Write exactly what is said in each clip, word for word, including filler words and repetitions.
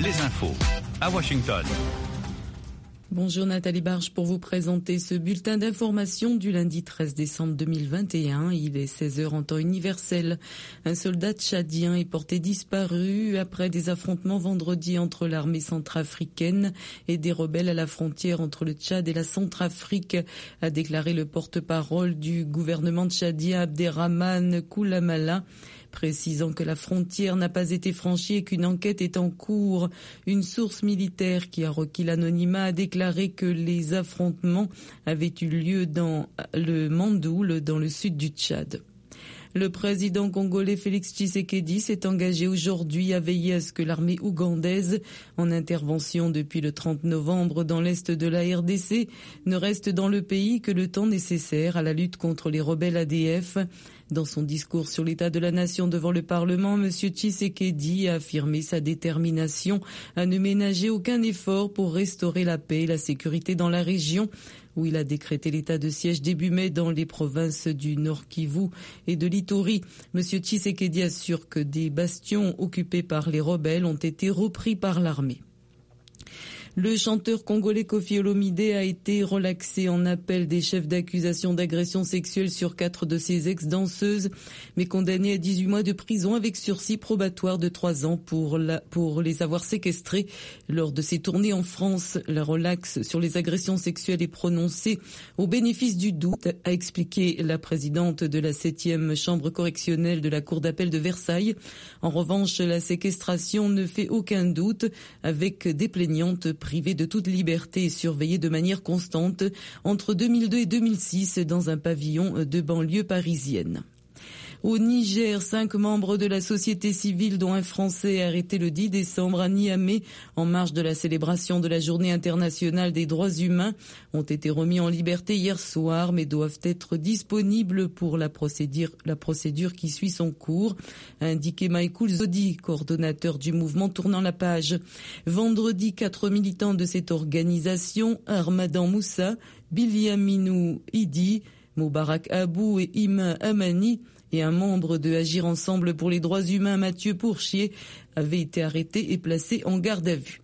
les infos à Washington. Bonjour Nathalie Barge pour vous présenter ce bulletin d'information du lundi treize décembre deux mille vingt et un. Il est seize heures en temps universel. Un soldat tchadien est porté disparu après des affrontements vendredi entre l'armée centrafricaine et des rebelles à la frontière entre le Tchad et la Centrafrique, a déclaré le porte-parole du gouvernement tchadien Abderrahmane Koulamala, précisant que la frontière n'a pas été franchie et qu'une enquête est en cours. Une source militaire qui a requis l'anonymat a déclaré que les affrontements avaient eu lieu dans le Mandoul, dans le sud du Tchad. Le président congolais Félix Tshisekedi s'est engagé aujourd'hui à veiller à ce que l'armée ougandaise, en intervention depuis le trente novembre dans l'est de la R D C, ne reste dans le pays que le temps nécessaire à la lutte contre les rebelles A D F. Dans son discours sur l'état de la nation devant le Parlement, M. Tshisekedi a affirmé sa détermination à ne ménager aucun effort pour restaurer la paix et la sécurité dans la région, où il a décrété l'état de siège début mai dans les provinces du Nord Kivu et de l'Ituri. M. Tshisekedi assure que des bastions occupés par les rebelles ont été repris par l'armée. Le chanteur congolais Koffi Olomide a été relaxé en appel des chefs d'accusation d'agression sexuelle sur quatre de ses ex-danseuses, mais condamné à dix-huit mois de prison avec sursis probatoire de trois ans pour, la, pour les avoir séquestrés lors de ses tournées en France. La relaxe sur les agressions sexuelles est prononcée au bénéfice du doute, a expliqué la présidente de la septième chambre correctionnelle de la Cour d'appel de Versailles. En revanche, la séquestration ne fait aucun doute, avec des plaignantes privées de toute liberté et surveillées de manière constante entre deux mille deux et deux mille six dans un pavillon de banlieue parisienne. Au Niger, cinq membres de la société civile, dont un Français arrêté le dix décembre à Niamey, en marge de la célébration de la Journée internationale des droits humains, ont été remis en liberté hier soir, mais doivent être disponibles pour la procédure, la procédure qui suit son cours, a indiqué Maïkoul Zodi, coordonnateur du mouvement Tournant la page. Vendredi, quatre militants de cette organisation, Armadan Moussa, Biliaminou Idi, Moubarak Abou et Ima Amani, et un membre de Agir Ensemble pour les droits humains, Mathieu Pourchier, avait été arrêté et placé en garde à vue.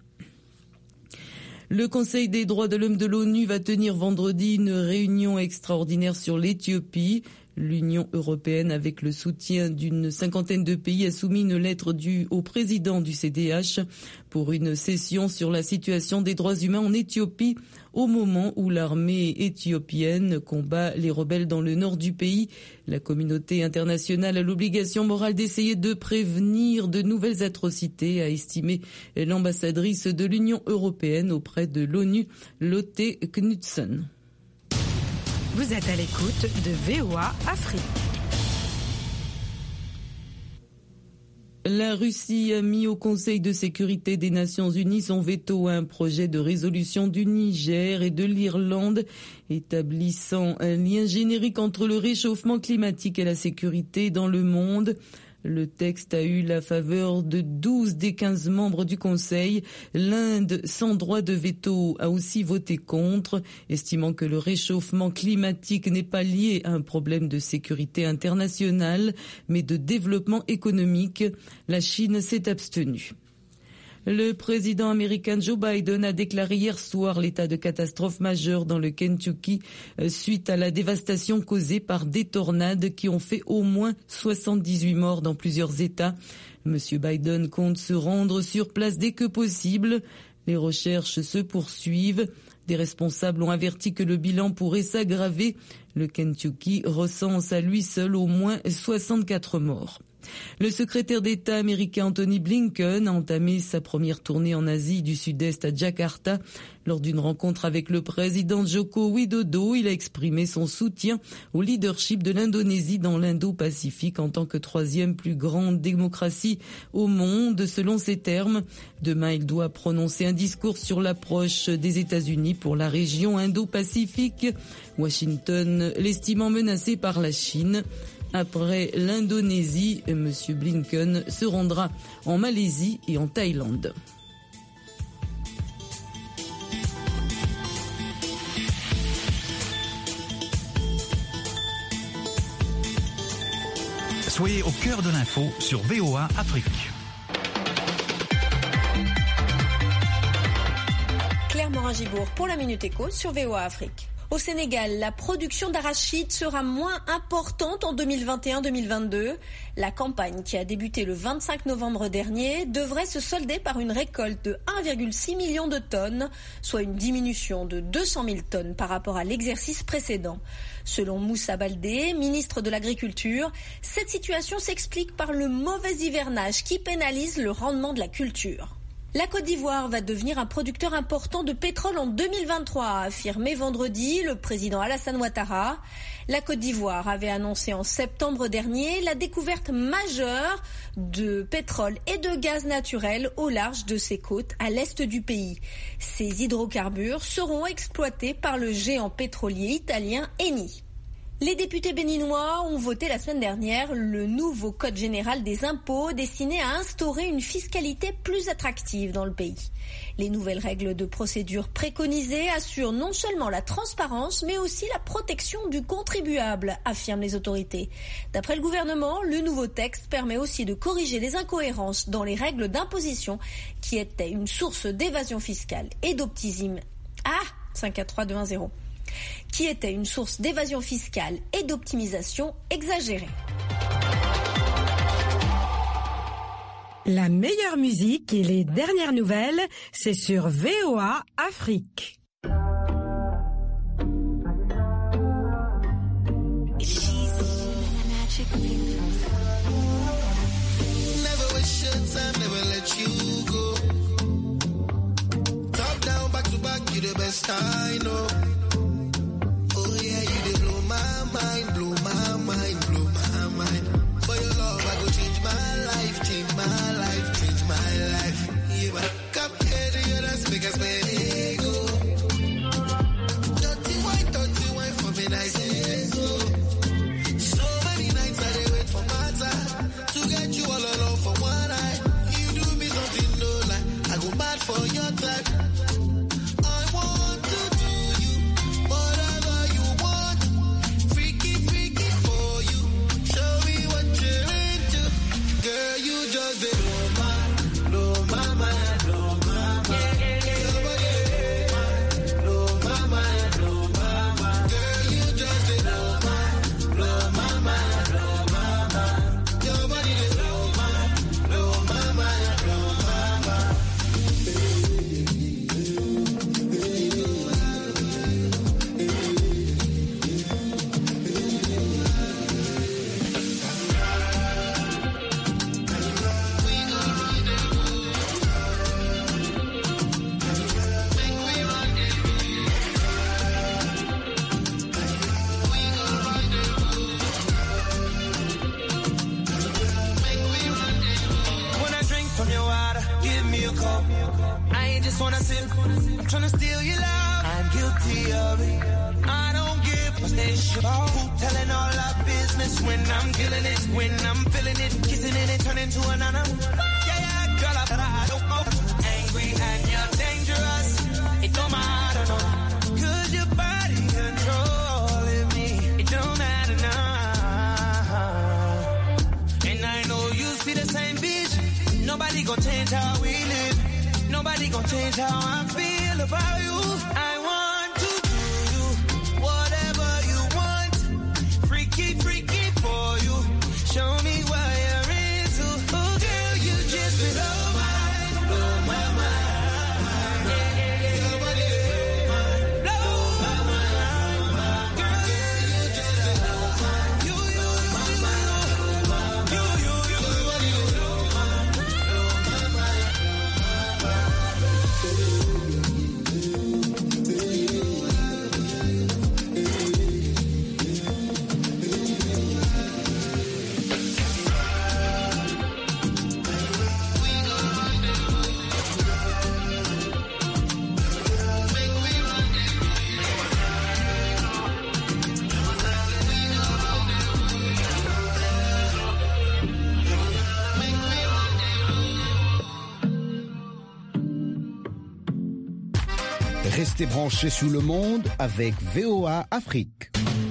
Le Conseil des droits de l'homme de l'ONU va tenir vendredi une réunion extraordinaire sur l'Éthiopie. L'Union européenne, avec le soutien d'une cinquantaine de pays, a soumis une lettre du, au président du C D H pour une session sur la situation des droits humains en Éthiopie, au moment où l'armée éthiopienne combat les rebelles dans le nord du pays. La communauté internationale a l'obligation morale d'essayer de prévenir de nouvelles atrocités, a estimé l'ambassadrice de l'Union européenne auprès de l'ONU, Lotte Knudsen. Vous êtes à l'écoute de V O A Afrique. La Russie a mis au Conseil de sécurité des Nations Unies son veto à un projet de résolution du Niger et de l'Irlande établissant un lien générique entre le réchauffement climatique et la sécurité dans le monde. Le texte a eu la faveur de douze des quinze membres du Conseil. L'Inde, sans droit de veto, a aussi voté contre, estimant que le réchauffement climatique n'est pas lié à un problème de sécurité internationale, mais de développement économique. La Chine s'est abstenue. Le président américain Joe Biden a déclaré hier soir l'état de catastrophe majeure dans le Kentucky suite à la dévastation causée par des tornades qui ont fait au moins soixante-dix-huit morts dans plusieurs États. Monsieur Biden compte se rendre sur place dès que possible. Les recherches se poursuivent. Des responsables ont averti que le bilan pourrait s'aggraver. Le Kentucky recense à lui seul au moins soixante-quatre morts. Le secrétaire d'État américain Antony Blinken a entamé sa première tournée en Asie du Sud-Est à Jakarta. Lors d'une rencontre avec le président Joko Widodo, il a exprimé son soutien au leadership de l'Indonésie dans l'Indo-Pacifique en tant que troisième plus grande démocratie au monde, selon ses termes. Demain, il doit prononcer un discours sur l'approche des États-Unis pour la région Indo-Pacifique, Washington l'estimant menacé par la Chine. Après l'Indonésie, M. Blinken se rendra en Malaisie et en Thaïlande. Soyez au cœur de l'info sur V O A Afrique. Morin Gibourg pour la Minute Éco sur V O A Afrique. Au Sénégal, la production d'arachide sera moins importante en deux mille vingt et un deux mille vingt-deux. La campagne qui a débuté le vingt-cinq novembre dernier devrait se solder par une récolte de un virgule six million de tonnes, soit une diminution de deux cent mille tonnes par rapport à l'exercice précédent. Selon Moussa Baldé, ministre de l'Agriculture, cette situation s'explique par le mauvais hivernage qui pénalise le rendement de la culture. La Côte d'Ivoire va devenir un producteur important de pétrole en deux mille vingt-trois, a affirmé vendredi le président Alassane Ouattara. La Côte d'Ivoire avait annoncé en septembre dernier la découverte majeure de pétrole et de gaz naturel au large de ses côtes à l'est du pays. Ces hydrocarbures seront exploités par le géant pétrolier italien Eni. Les députés béninois ont voté la semaine dernière le nouveau code général des impôts destiné à instaurer une fiscalité plus attractive dans le pays. Les nouvelles règles de procédure préconisées assurent non seulement la transparence mais aussi la protection du contribuable, affirment les autorités. D'après le gouvernement, le nouveau texte permet aussi de corriger les incohérences dans les règles d'imposition qui étaient une source d'évasion fiscale et d'optimisme. Ah, cinq quatre trois deux un zéro. Qui était une source d'évasion fiscale et d'optimisation exagérée. La meilleure musique et les dernières nouvelles, c'est sur V O A Afrique. Mind, blow my mind, blow my mind. For your love, I go change my life, change my life, change my life. Yeah, come here to your dance, make us play go. Dirty wine, dirty wine for me, nice and so. So many nights I dey wait for my time to get you all alone for one night. You do me something no lie, I go mad for your type. I'm tryna steal your love, I'm guilty of it. I don't give a snitch about who telling all our business when I'm killing it, when I'm feeling it, kissing it and turning to an animal. Yeah, yeah, girl, I, I don't know. Angry and you're dangerous, it don't matter, no. Cause your body controlling me, it don't matter now. And I know you see the same vision, nobody gon' change how we live. Nobody gon' change how I feel about you. I want to do you whatever you want. Freaky, freaky for you. Show me what you're into. Oh, girl, you just blow my, blow my mind. Yeah, yeah, yeah. Blow my mind. Girl, you just blow my mind. You, you, you, you, you, you, you, blow my mind. Restez branchés sur le monde avec V O A Afrique.